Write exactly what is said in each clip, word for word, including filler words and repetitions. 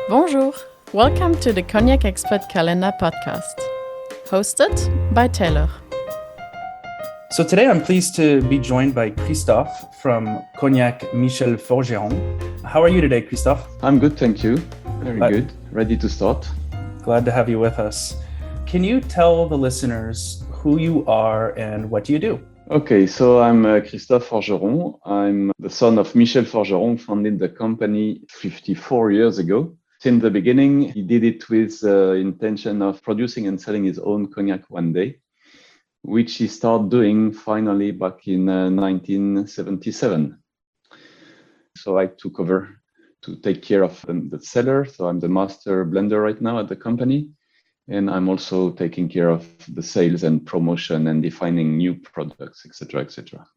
Bonjour, welcome to the Cognac Expert Calendar podcast, hosted by Taylor. So today I'm pleased to be joined by Christophe from Cognac Michel Forgeron. How are you today, Christophe? I'm good, thank you. Very Glad- good. Ready to start. Glad to have you with us. Can you tell the listeners who you are and what do you do? Okay, so I'm uh, Christophe Forgeron. I'm the son of Michel Forgeron, founded the company fifty-four years ago. Since the beginning, he did it with the uh, intention of producing and selling his own cognac one day, which he started doing finally back in uh, nineteen seventy-seven. So I took over to take care of um, the cellar. So I'm the master blender right now at the company. And I'm also taking care of the sales and promotion and defining new products, et cetera, et cetera.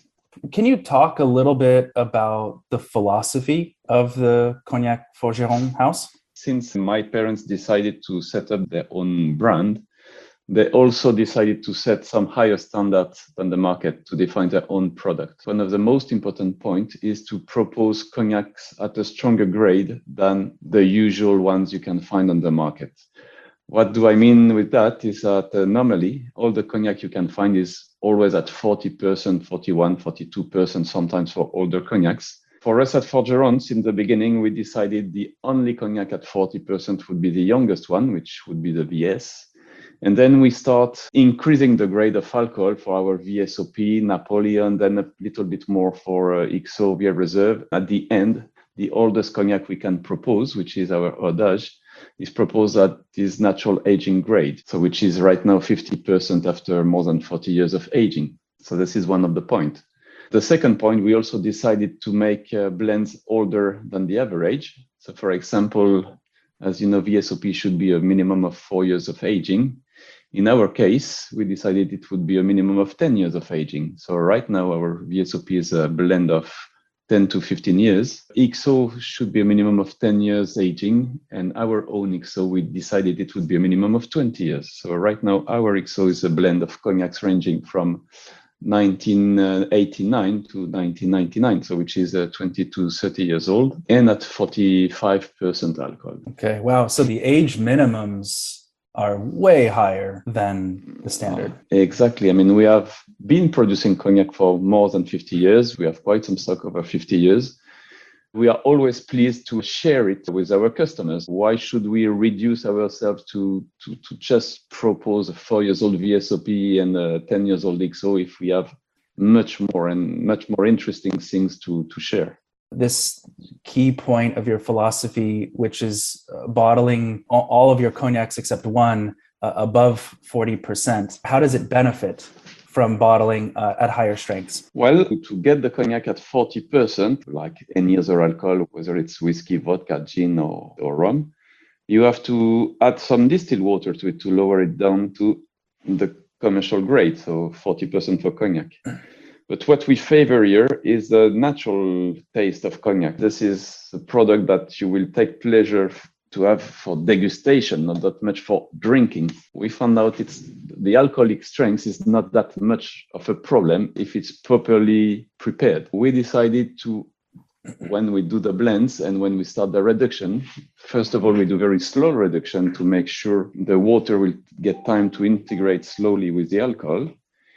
Can you talk a little bit about the philosophy of the Cognac Forgeron house? Since my parents decided to set up their own brand, they also decided to set some higher standards than the market to define their own product. One of the most important points is to propose cognacs at a stronger grade than the usual ones you can find on the market. What do I mean with that is that uh, normally all the cognac you can find is always at forty percent, forty-one, forty-two percent, sometimes for older cognacs. For us at Forgerons, in the beginning, we decided the only cognac at forty percent would be the youngest one, which would be the V S. And then we start increasing the grade of alcohol for our V S O P, Napoleon, then a little bit more for uh, X O, Vieille Reserve. At the end, the oldest cognac we can propose, which is our Hordage, is proposed at this natural aging grade, so which is right now fifty percent after more than forty years of aging. So this is one of the points. The second point, we also decided to make uh, blends older than the average. So for example, as you know, V S O P should be a minimum of four years of aging. In our case, we decided it would be a minimum of ten years of aging. So right now our V S O P is a blend of ten to fifteen years. X O should be a minimum of ten years aging, and our own X O, we decided it would be a minimum of twenty years. So right now, our X O is a blend of cognacs ranging from nineteen eighty-nine to nineteen ninety-nine, so which is uh, twenty to thirty years old, and at forty-five percent alcohol. Okay, wow. So the age minimums are way higher than the standard. Exactly. I mean, we have been producing cognac for more than fifty years. We have quite some stock over fifty years. We are always pleased to share it with our customers. Why should we reduce ourselves to, to, to just propose a four years old V S O P and a ten years old X O if we have much more and much more interesting things to, to share? This key point of your philosophy, which is uh, bottling all of your cognacs except one uh, above forty percent. How does it benefit from bottling uh, at higher strengths? Well, to get the cognac at forty percent, like any other alcohol, whether it's whiskey, vodka, gin, or, or rum, you have to add some distilled water to it to lower it down to the commercial grade, so forty percent for cognac. But what we favor here is the natural taste of cognac. This is a product that you will take pleasure to have for degustation, not that much for drinking. We found out it's the alcoholic strength is not that much of a problem if it's properly prepared. We decided to, when we do the blends and when we start the reduction, first of all, we do very slow reduction to make sure the water will get time to integrate slowly with the alcohol.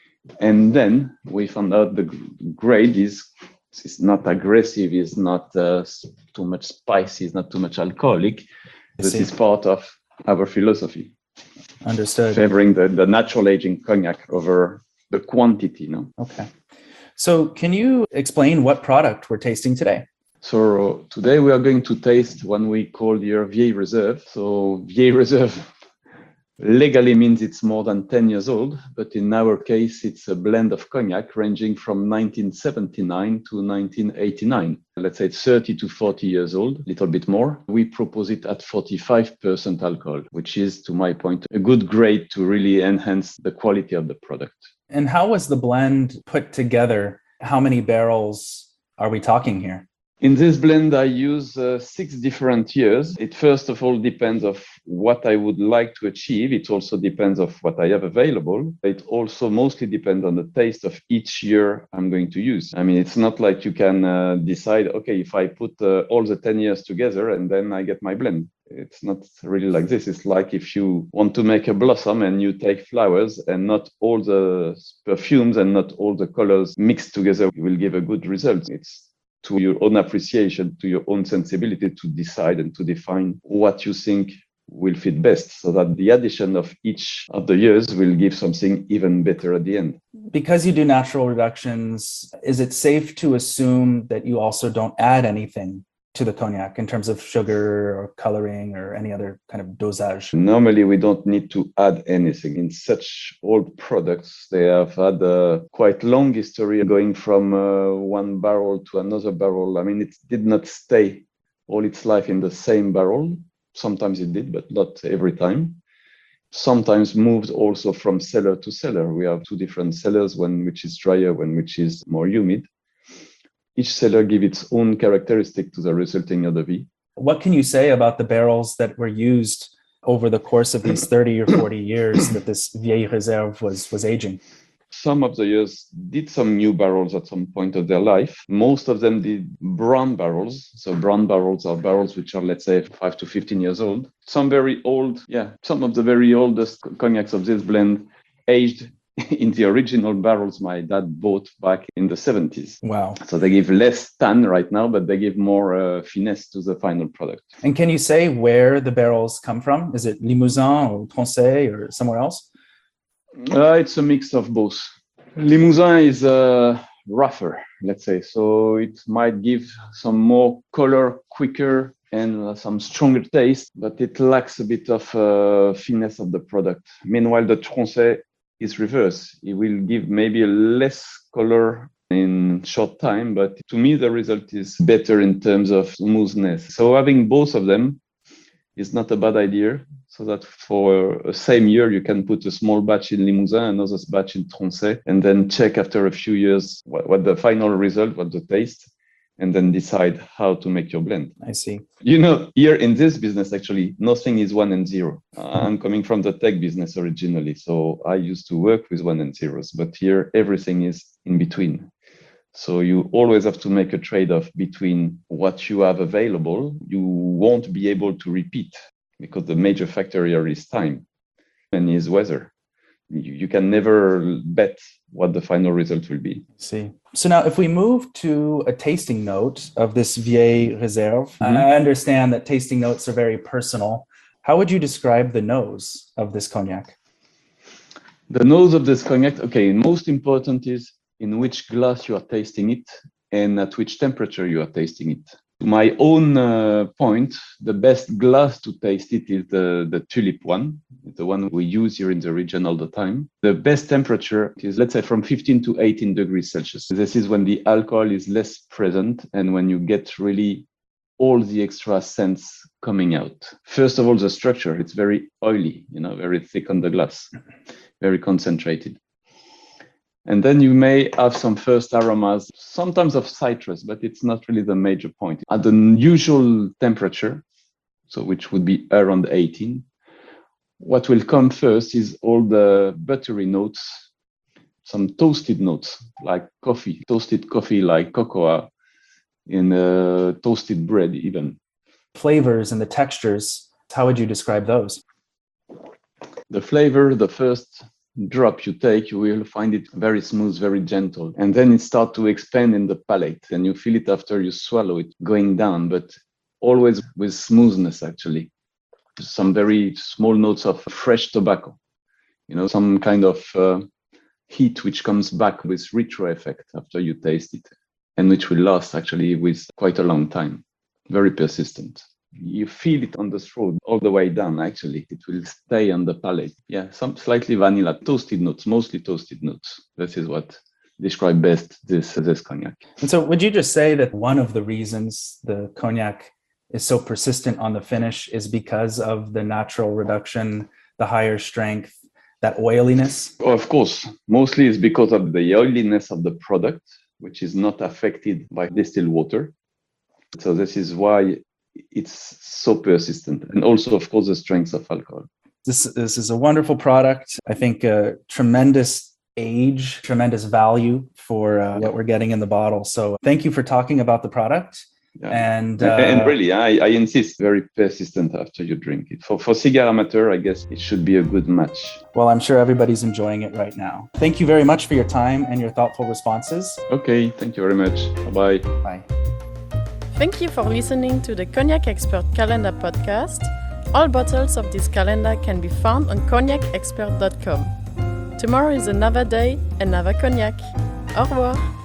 And then we found out the grade is, is not aggressive, is not uh, too much spicy, is not too much alcoholic. This is part of our philosophy. Understood. Favoring the, the natural aging cognac over the quantity. No? Okay. So can you explain what product we're tasting today? So today we are going to taste one we call here Vieille Reserve. So Vieille Reserve legally means it's more than ten years old, but in our case, it's a blend of cognac ranging from nineteen seventy-nine to nineteen eighty-nine. Let's say it's thirty to forty years old, a little bit more. We propose it at forty-five percent alcohol, which is, to my point, a good grade to really enhance the quality of the product. And how was the blend put together? How many barrels are we talking here? In this blend, I use uh, six different years. It first of all depends of what I would like to achieve. It also depends of what I have available. It also mostly depends on the taste of each year I'm going to use. I mean, it's not like you can uh, decide, okay, if I put uh, all the ten years together and then I get my blend. It's not really like this. It's like if you want to make a blossom and you take flowers and not all the perfumes and not all the colors mixed together will give a good result. It's to your own appreciation, to your own sensibility to decide and to define what you think will fit best, so that the addition of each of the years will give something even better at the end. Because you do natural reductions, is it safe to assume that you also don't add anything to the cognac in terms of sugar or coloring or any other kind of dosage? Normally, we don't need to add anything. In such old products, they have had a quite long history going from uh, one barrel to another barrel. I mean, it did not stay all its life in the same barrel. Sometimes it did, but not every time. Sometimes moved also from cellar to cellar. We have two different cellars, one which is drier, one which is more humid. Each cellar gives its own characteristic to the resulting eau de vie. What can you say about the barrels that were used over the course of these thirty or forty years that this Vieille Réserve was, was aging? Some of the years did some new barrels at some point of their life. Most of them did brown barrels. So brown barrels are barrels which are, let's say, five to fifteen years old. Some very old, yeah, some of the very oldest cognacs of this blend aged in the original barrels my dad bought back in the seventies. Wow. So they give less tan right now, but they give more uh, finesse to the final product. And can you say where the barrels come from? Is it Limousin or Tronchet or somewhere else? Uh, it's a mix of both. Limousin is uh, rougher, let's say. So it might give some more color quicker and uh, some stronger taste, but it lacks a bit of uh, finesse of the product. Meanwhile, the Tronchet is reverse. It will give maybe a less color in short time, but to me, the result is better in terms of smoothness. So having both of them is not a bad idea, so that for a same year, you can put a small batch in Limousin, another batch in Tronchet, and then check after a few years what, what the final result, what the taste, and then decide how to make your blend. I see. You know, here in this business, actually, nothing is one and zero. I'm coming from the tech business originally, so I used to work with one and zeros, but here everything is in between. So you always have to make a trade-off between what you have available. You won't be able to repeat because the major factor here is time and is weather. You, you can never bet what the final result will be. See. So now if we move to a tasting note of this Vieille Réserve, Mm-hmm. I understand that tasting notes are very personal. How would you describe the nose of this cognac? The nose of this cognac, okay, most important is in which glass you are tasting it and at which temperature you are tasting it. To my own uh, point, the best glass to taste it is the, the tulip one, the one we use here in the region all the time. The best temperature is, let's say, from fifteen to eighteen degrees Celsius. This is when the alcohol is less present and when you get really all the extra scents coming out. First of all, the structure, it's very oily, you know, very thick on the glass, very concentrated. And then you may have some first aromas, sometimes of citrus, but it's not really the major point. At the usual temperature, so which would be around eighteen, what will come first is all the buttery notes, some toasted notes like coffee, toasted coffee like cocoa, in uh, toasted bread even. Flavors and the textures, how would you describe those? The flavor, the first drop you take, you will find it very smooth, very gentle. And then it starts to expand in the palate and you feel it after you swallow it going down, but always with smoothness, actually. Some very small notes of fresh tobacco, you know, some kind of uh, heat which comes back with retro effect after you taste it and which will last actually with quite a long time, very persistent. You feel it on the throat all the way down, actually. It will stay on the palate. Yeah, some slightly vanilla, toasted notes, mostly toasted notes. This is what describe best this, this cognac. And so would you just say that one of the reasons the cognac is so persistent on the finish is because of the natural reduction, the higher strength, that oiliness? Of course, mostly it's because of the oiliness of the product, which is not affected by distilled water. So this is why it's so persistent. And also, of course, the strength of alcohol. This, this is a wonderful product. I think uh, tremendous age, tremendous value for uh, what we're getting in the bottle. So thank you for talking about the product. Yeah. And, uh, and really, I, I insist, very persistent after you drink it. For, for cigar amateur, I guess it should be a good match. Well, I'm sure everybody's enjoying it right now. Thank you very much for your time and your thoughtful responses. Okay, thank you very much. Bye-bye. Bye. Thank you for listening to the Cognac Expert Calendar podcast. All bottles of this calendar can be found on cognac expert dot com. Tomorrow is another day, another cognac. Au revoir.